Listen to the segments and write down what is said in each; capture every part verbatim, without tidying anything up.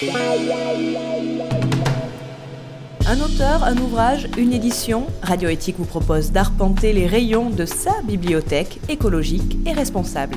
Un auteur, un ouvrage, une édition, Radio Éthique vous propose d'arpenter les rayons de sa bibliothèque écologique et responsable.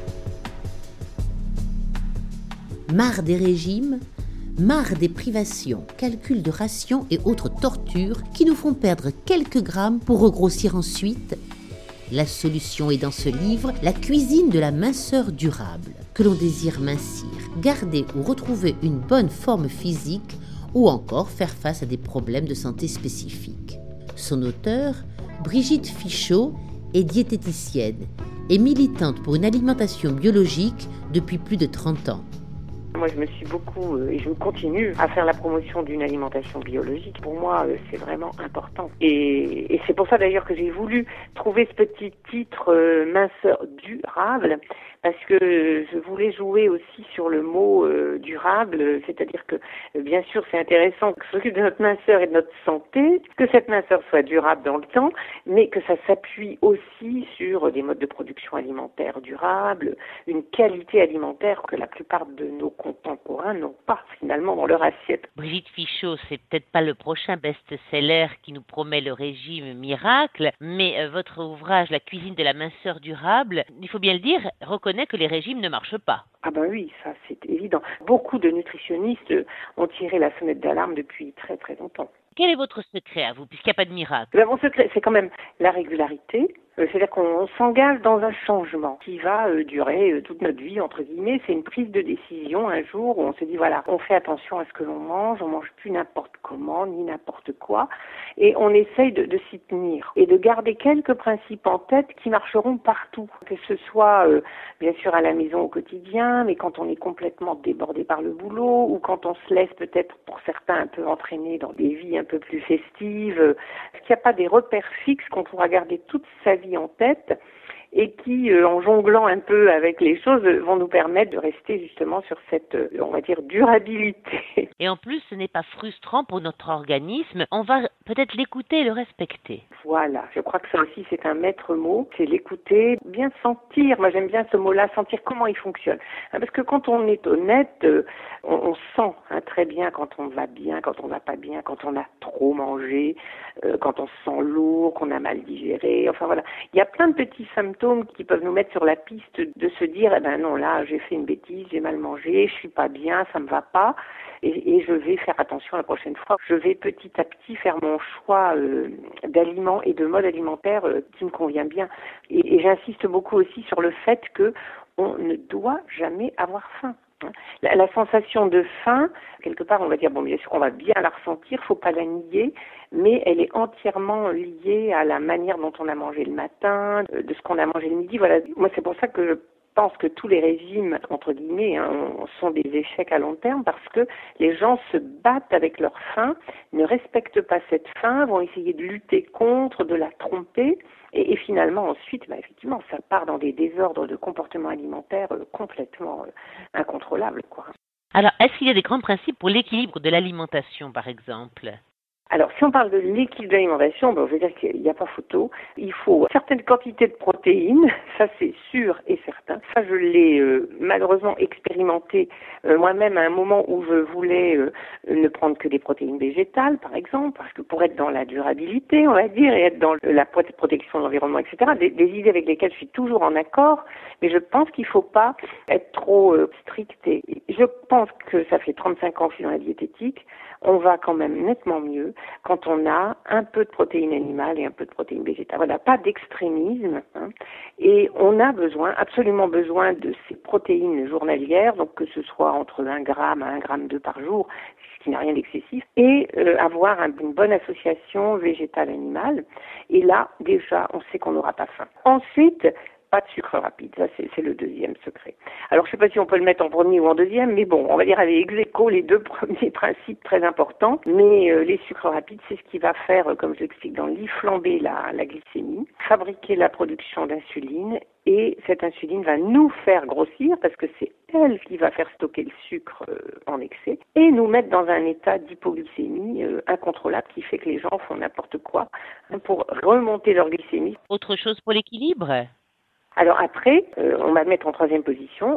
Marre des régimes, marre des privations, calculs de rations et autres tortures qui nous font perdre quelques grammes pour regrossir ensuite. La solution est dans ce livre, La cuisine de la minceur durable. Que l'on désire mincir, garder ou retrouver une bonne forme physique ou encore faire face à des problèmes de santé spécifiques. Son auteure, Brigitte Fichot, est diététicienne et militante pour une alimentation biologique depuis plus de trente ans. Moi, je me suis beaucoup, euh, et je continue à faire la promotion d'une alimentation biologique. Pour moi, euh, c'est vraiment important. Et, et c'est pour ça d'ailleurs que j'ai voulu trouver ce petit titre euh, minceur durable, parce que je voulais jouer aussi sur le mot euh, durable, c'est-à-dire que, euh, bien sûr, c'est intéressant que s'occupe de notre minceur et de notre santé, que cette minceur soit durable dans le temps, mais que ça s'appuie aussi sur des modes de production alimentaire durables, une qualité alimentaire que la plupart de nos contemporains n'ont pas finalement dans leur assiette. Brigitte Fichot, c'est peut-être pas le prochain best-seller qui nous promet le régime miracle, mais euh, votre ouvrage La cuisine de la minceur durable, il faut bien le dire, reconnaît que les régimes ne marchent pas. Ah ben oui, ça c'est évident. Beaucoup de nutritionnistes ont tiré la sonnette d'alarme depuis très très longtemps. Quel est votre secret à vous, puisqu'il n'y a pas de miracle? Ben, mon secret, c'est quand même la régularité. Euh, c'est-à-dire qu'on s'engage dans un changement qui va euh, durer euh, toute notre vie, entre guillemets. C'est une prise de décision un jour où on se dit, voilà, on fait attention à ce que l'on mange, on mange plus n'importe comment, ni n'importe quoi, et on essaye de, de s'y tenir et de garder quelques principes en tête qui marcheront partout, que ce soit euh, bien sûr à la maison au quotidien, mais quand on est complètement débordé par le boulot, ou quand on se laisse peut-être, pour certains, un peu entraîner dans des vies un peu plus festives. Est-ce qu'il n'y a pas des repères fixes qu'on pourra garder toute sa vie en tête et qui, euh, en jonglant un peu avec les choses, vont nous permettre de rester justement sur cette, euh, on va dire, durabilité. Et en plus, ce n'est pas frustrant pour notre organisme. On va peut-être l'écouter et le respecter. Voilà, je crois que ça aussi c'est un maître mot, c'est l'écouter, bien sentir. Moi j'aime bien ce mot-là, sentir comment il fonctionne. Hein, parce que quand on est honnête, euh, on, on sent hein, très bien quand on va bien, quand on va pas bien, quand on a trop mangé, euh, quand on se sent lourd, qu'on a mal digéré. Enfin voilà, il y a plein de petits symptômes qui peuvent nous mettre sur la piste de se dire, eh ben non là j'ai fait une bêtise, j'ai mal mangé, je suis pas bien, ça me va pas. Et, et je vais faire attention la prochaine fois. Je vais petit à petit faire mon choix euh, d'aliments et de mode alimentaire euh, qui me convient bien. Et, et j'insiste beaucoup aussi sur le fait que on ne doit jamais avoir faim. La, la sensation de faim, quelque part, on va dire, bon, bien sûr, on va bien la ressentir, faut pas la nier, mais elle est entièrement liée à la manière dont on a mangé le matin, de ce qu'on a mangé le midi. Voilà. Moi, c'est pour ça que je Je pense que tous les régimes, entre guillemets, hein, sont des échecs à long terme parce que les gens se battent avec leur faim, ne respectent pas cette faim, vont essayer de lutter contre, de la tromper et, et finalement ensuite, bah, effectivement, ça part dans des désordres de comportement alimentaire euh, complètement euh, incontrôlables, quoi. Alors, est-ce qu'il y a des grands principes pour l'équilibre de l'alimentation, par exemple ? Alors, si on parle de l'équilibre de l'alimentation, ben, je veux dire qu'il n'y a pas photo. Il faut certaines quantités de protéines, ça c'est sûr et certain. Ça, je l'ai euh, malheureusement expérimenté euh, moi-même à un moment où je voulais euh, ne prendre que des protéines végétales, par exemple, parce que pour être dans la durabilité, on va dire, et être dans la protection de l'environnement, et cetera, des, des idées avec lesquelles je suis toujours en accord, mais je pense qu'il ne faut pas être trop euh, strict. Et je pense que ça fait trente-cinq ans que je suis dans la diététique, on va quand même nettement mieux quand on a un peu de protéines animales et un peu de protéines végétales. Voilà, pas d'extrémisme. Hein. Et on a besoin, absolument besoin de ces protéines journalières, donc que ce soit entre un gramme à un gramme deux par jour, ce qui n'a rien d'excessif, et euh, avoir un, une bonne association végétale-animale. Et là, déjà, on sait qu'on n'aura pas faim. Ensuite, pas de sucre rapide, ça c'est, c'est le deuxième secret. Alors je ne sais pas si on peut le mettre en premier ou en deuxième, mais bon, on va dire avec ex aequo les deux premiers principes très importants, mais euh, les sucres rapides, c'est ce qui va faire, euh, comme je l'explique dans le livre, flamber la, la glycémie, fabriquer la production d'insuline, et cette insuline va nous faire grossir, parce que c'est elle qui va faire stocker le sucre euh, en excès, et nous mettre dans un état d'hypoglycémie euh, incontrôlable, qui fait que les gens font n'importe quoi hein, pour remonter leur glycémie. Autre chose pour l'équilibre ? Alors après, euh, on va mettre en troisième position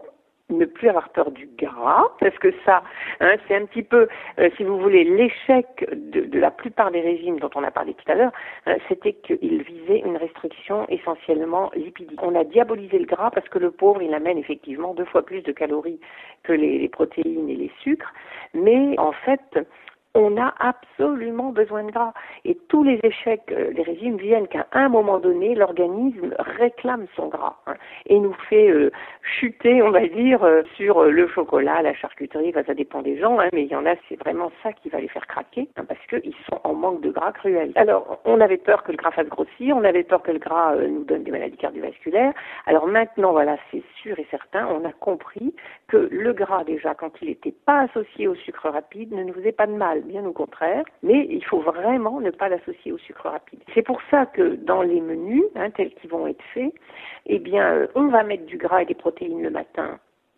ne plus avoir peur du gras, parce que ça, hein, c'est un petit peu, euh, si vous voulez, l'échec de, de la plupart des régimes dont on a parlé tout à l'heure, hein, c'était qu'ils visaient une restriction essentiellement lipidique. On a diabolisé le gras parce que le pauvre, il amène effectivement deux fois plus de calories que les, les protéines et les sucres, mais en fait, on a absolument besoin de gras. Et tous les échecs euh, des régimes viennent qu'à un moment donné, l'organisme réclame son gras hein, et nous fait euh, chuter, on va dire, euh, sur euh, le chocolat, la charcuterie, enfin, ça dépend des gens, hein, mais il y en a, c'est vraiment ça qui va les faire craquer hein, parce qu'ils sont en manque de gras cruel. Alors, on avait peur que le gras fasse grossir, on avait peur que le gras euh, nous donne des maladies cardiovasculaires. Alors maintenant, voilà, c'est sûr et certain, on a compris que le gras, déjà, quand il n'était pas associé au sucre rapide, ne nous faisait pas de mal. Bien au contraire, mais il faut vraiment ne pas l'associer au sucre rapide. C'est pour ça que dans les menus, hein, tels qu'ils vont être faits, eh bien, euh, on va mettre du gras et des protéines le matin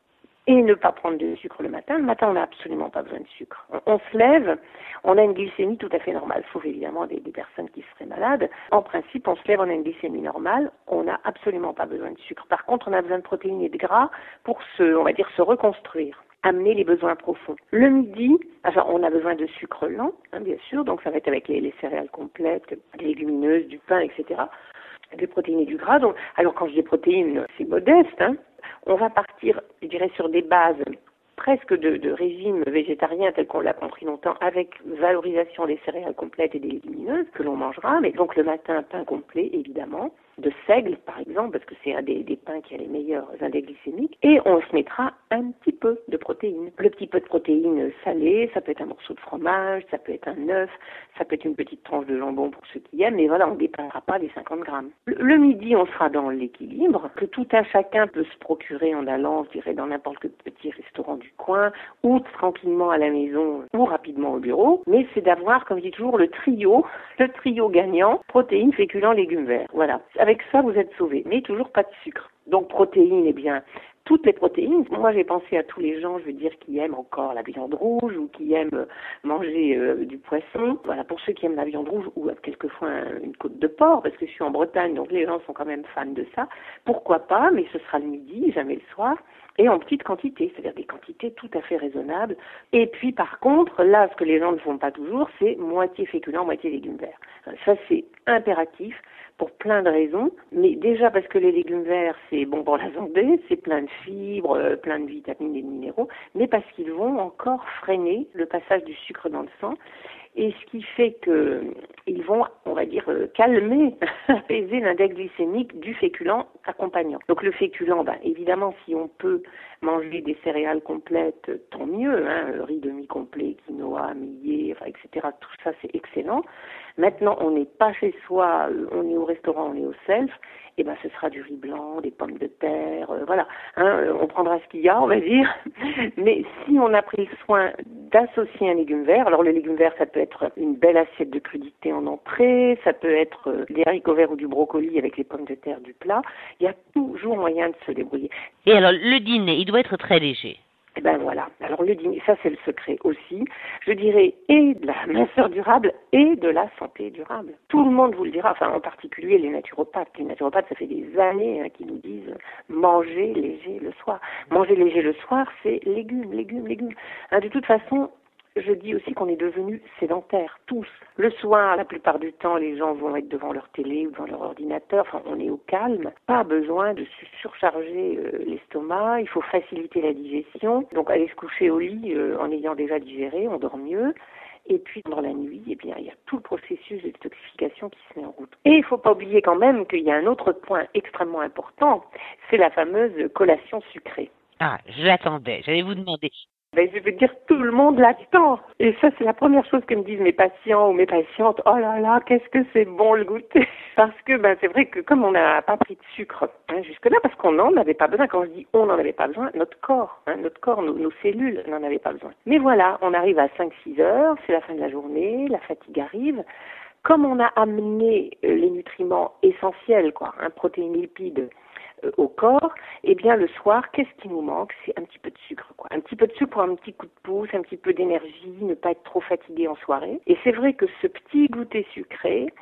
et ne pas prendre de sucre le matin. Le matin, on n'a absolument pas besoin de sucre. On, on se lève, on a une glycémie tout à fait normale, sauf évidemment des, des personnes qui seraient malades. En principe, on se lève, on a une glycémie normale, on n'a absolument pas besoin de sucre. Par contre, on a besoin de protéines et de gras pour se, on va dire, se reconstruire, amener les besoins profonds. Le midi, enfin, on a besoin de sucre lent, hein, bien sûr, donc ça va être avec les, les céréales complètes, les légumineuses, du pain, et cetera, des protéines et du gras. Donc, alors quand je dis protéines, c'est modeste, hein. On va partir, je dirais, sur des bases presque de, de régime végétarien tel qu'on l'a compris longtemps, avec valorisation des céréales complètes et des légumineuses que l'on mangera, mais donc le matin, pain complet, évidemment, de seigle, par exemple, parce que c'est un des, des pains qui a les meilleurs index glycémiques, et on se mettra un petit peu de protéines. Le petit peu de protéines salées, ça peut être un morceau de fromage, ça peut être un œuf, ça peut être une petite tranche de jambon pour ceux qui aiment, mais voilà, on ne dépassera pas les cinquante grammes. Le, le midi, on sera dans l'équilibre, que tout un chacun peut se procurer en allant, je dirais, dans n'importe quel petit restaurant du coin, ou tranquillement à la maison, ou rapidement au bureau, mais c'est d'avoir, comme je dis toujours, le trio, le trio gagnant, protéines, féculents, légumes verts. Voilà. Avec ça, vous êtes sauvés, mais toujours pas de sucre. Donc, protéines, eh bien, toutes les protéines. Moi, j'ai pensé à tous les gens, je veux dire, qui aiment encore la viande rouge ou qui aiment manger euh, du poisson. Voilà, pour ceux qui aiment la viande rouge ou quelquefois un, une côte de porc, parce que je suis en Bretagne, donc les gens sont quand même fans de ça. Pourquoi pas, mais ce sera le midi, jamais le soir, et en petite quantité, c'est-à-dire des quantités tout à fait raisonnables. Et puis, par contre, là, ce que les gens ne font pas toujours, c'est moitié féculent, moitié légumes verts. Ça, c'est impératif pour plein de raisons, mais déjà parce que les légumes verts, c'est bon pour la santé, c'est plein de fibres, euh, plein de vitamines et de minéraux, mais parce qu'ils vont encore freiner le passage du sucre dans le sang, et ce qui fait qu'ils vont, on va dire, euh, calmer, apaiser l'index glycémique du féculent accompagnant. Donc le féculent, ben, évidemment, si on peut manger des céréales complètes, tant mieux, hein, riz demi-complet, quinoa, millet, enfin, et cetera, tout ça, c'est excellent. Maintenant, on n'est pas chez soi, on est au restaurant, on est au self, et ben ce sera du riz blanc, des pommes de terre, euh, voilà. Hein, on prendra ce qu'il y a, on va dire. Mais si on a pris le soin d'associer un légume vert, alors le légume vert, ça peut être une belle assiette de crudité en entrée, ça peut être euh, des haricots verts ou du brocoli avec les pommes de terre du plat. Il y a toujours moyen de se débrouiller. Et alors, le dîner, il doit être très léger. Eh ben voilà. Alors le dîner, ça c'est le secret aussi. Je dirais et de la minceur durable et de la santé durable. Tout le monde vous le dira, enfin en particulier les naturopathes. Les naturopathes, ça fait des années hein, qui nous disent manger léger le soir. Manger léger le soir, c'est légumes, légumes, légumes. Hein, de toute façon, je dis aussi qu'on est devenus sédentaires, tous. Le soir, la plupart du temps, les gens vont être devant leur télé ou devant leur ordinateur. Enfin, on est au calme. Pas besoin de surcharger euh, l'estomac. Il faut faciliter la digestion. Donc, aller se coucher au lit euh, en ayant déjà digéré, on dort mieux. Et puis, pendant la nuit, eh bien, il y a tout le processus de détoxification qui se met en route. Et il ne faut pas oublier quand même qu'il y a un autre point extrêmement important. C'est la fameuse collation sucrée. Ah, je l'attendais. J'allais vous demander. Ben, je veux dire, tout le monde l'attend. Et ça, c'est la première chose que me disent mes patients ou mes patientes. Oh là là, qu'est-ce que c'est bon le goûter. Parce que, ben, c'est vrai que comme on n'a pas pris de sucre hein, jusque-là, parce qu'on n'en avait pas besoin. Quand je dis on n'en avait pas besoin, notre corps, hein, notre corps, nos, nos cellules n'en avaient pas besoin. Mais voilà, on arrive à cinq six heures, c'est la fin de la journée, la fatigue arrive. Comme on a amené euh, les nutriments essentiels, quoi, hein, protéines, lipides, au corps, eh bien le soir, qu'est-ce qui nous manque? C'est un petit peu de sucre, quoi. Un petit peu de sucre pour un petit coup de pouce, un petit peu d'énergie, ne pas être trop fatigué en soirée. Et c'est vrai que ce petit goûter sucré,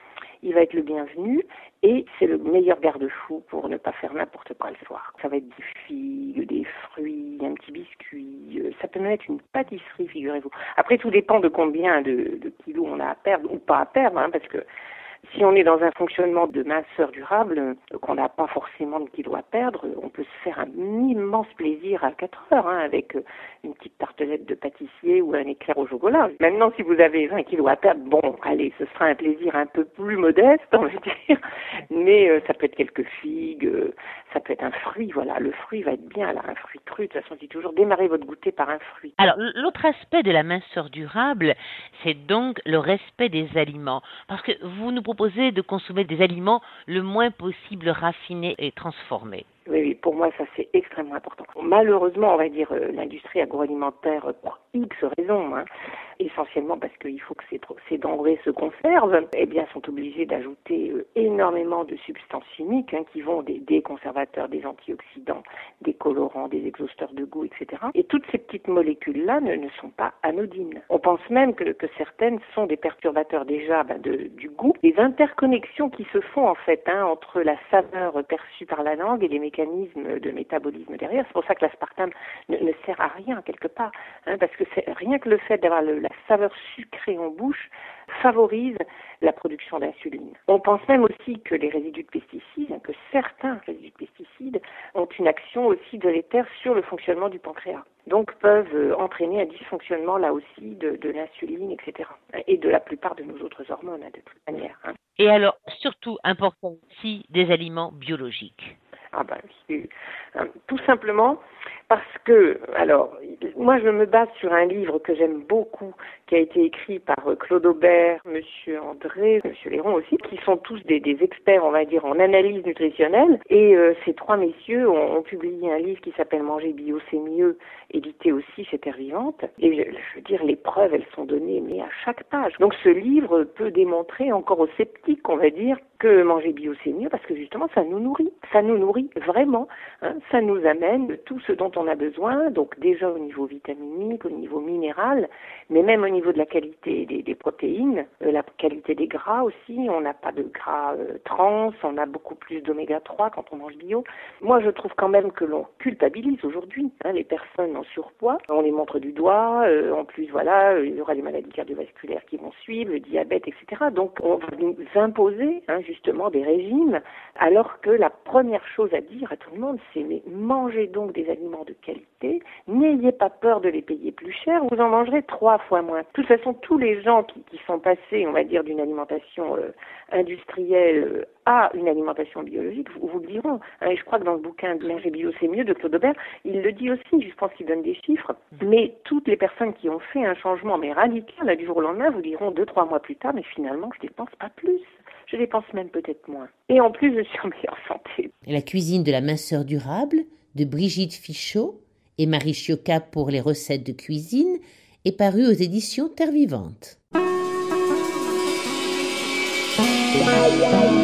il va être le bienvenu et c'est le meilleur garde-fou pour ne pas faire n'importe quoi le soir. Ça va être des figues, des fruits, un petit biscuit, ça peut même être une pâtisserie, figurez-vous. Après, tout dépend de combien de, de kilos on a à perdre ou pas à perdre, hein, parce que si on est dans un fonctionnement de minceur durable, euh, qu'on n'a pas forcément de kilos à perdre, on peut se faire un immense plaisir à quatre heures, hein, avec euh, une petite tartelette de pâtissier ou un éclair au chocolat. Maintenant, si vous avez vingt kilos à perdre, bon, allez, ce sera un plaisir un peu plus modeste, on va dire, mais euh, ça peut être quelques figues, euh, ça peut être un fruit, voilà, le fruit va être bien, là, un fruit cru, de toute façon, c'est toujours démarrer votre goûter par un fruit. Alors, l'autre aspect de la minceur durable, c'est donc le respect des aliments, parce que vous nous proposez de consommer des aliments le moins possible raffinés et transformés. Oui, oui, pour moi, ça, c'est extrêmement important. Malheureusement, on va dire, euh, l'industrie agroalimentaire, euh, pour X raisons, hein, essentiellement parce qu'il faut que ces, ces denrées se conservent, eh bien, sont obligés d'ajouter euh, énormément de substances chimiques, hein, qui vont des, des conservateurs, des antioxydants, des colorants, des exhausteurs de goût, et cetera. Et toutes ces petites molécules-là ne, ne sont pas anodines. On pense même que, que certaines sont des perturbateurs déjà ben, de, du goût, des interconnexions qui se font, en fait, hein, entre la saveur perçue par la langue et les mécanismes de métabolisme derrière. C'est pour ça que l'aspartame ne, ne sert à rien quelque part, hein, parce que c'est rien que le fait d'avoir le, la saveur sucrée en bouche favorise la production d'insuline. On pense même aussi que les résidus de pesticides, hein, que certains résidus de pesticides ont une action aussi délétère sur le fonctionnement du pancréas. Donc peuvent euh, entraîner un dysfonctionnement là aussi de, de l'insuline, et cetera. Et de la plupart de nos autres hormones, hein, de toute manière. Hein. Et alors, surtout, important aussi, des aliments biologiques. Ah ben, c'est, euh, tout simplement parce que, alors, moi je me base sur un livre que j'aime beaucoup, qui a été écrit par Claude Aubert, Monsieur André, Monsieur Léron aussi, qui sont tous des, des experts, on va dire, en analyse nutritionnelle. Et euh, ces trois messieurs ont, ont publié un livre qui s'appelle Manger bio, c'est mieux, édité aussi chez Terre Vivante. Et je, je veux dire, les preuves, elles sont données, mais à chaque page. Donc ce livre peut démontrer encore aux sceptiques, on va dire, que manger bio, c'est mieux, parce que justement, ça nous nourrit. Ça nous nourrit vraiment. Hein, ça nous amène tout ce dont on a besoin, donc déjà au niveau vitaminique, au niveau minéral, mais même au niveau de la qualité des, des protéines, euh, la qualité des gras aussi. On n'a pas de gras euh, trans, on a beaucoup plus d'oméga trois quand on mange bio. Moi, je trouve quand même que l'on culpabilise aujourd'hui, hein, les personnes en surpoids. On les montre du doigt. Euh, en plus, voilà, il y aura les maladies cardiovasculaires qui vont suivre, le diabète, et cetera. Donc, on va nous imposer, hein, justement, des régimes, alors que la première chose à dire à tout le monde, c'est mais mangez donc des aliments de qualité, n'ayez pas peur de les payer plus cher, vous en mangerez trois fois moins. De toute façon, tous les gens qui, qui sont passés, on va dire, d'une alimentation euh, industrielle euh, à une alimentation biologique, vous, vous le diront. Hein, et je crois que dans le bouquin « Manger bio, c'est mieux » de Claude Aubert, il le dit aussi, je pense qu'il donne des chiffres, mais toutes les personnes qui ont fait un changement, mais radical, là, du jour au lendemain, vous diront deux, trois mois plus tard, mais finalement, je dépense pas plus. Je dépense même peut-être moins. Et en plus, je suis en meilleure santé. La cuisine de la minceur durable de Brigitte Fichot et Marie Chiocca pour les recettes de cuisine est parue aux éditions Terre Vivante.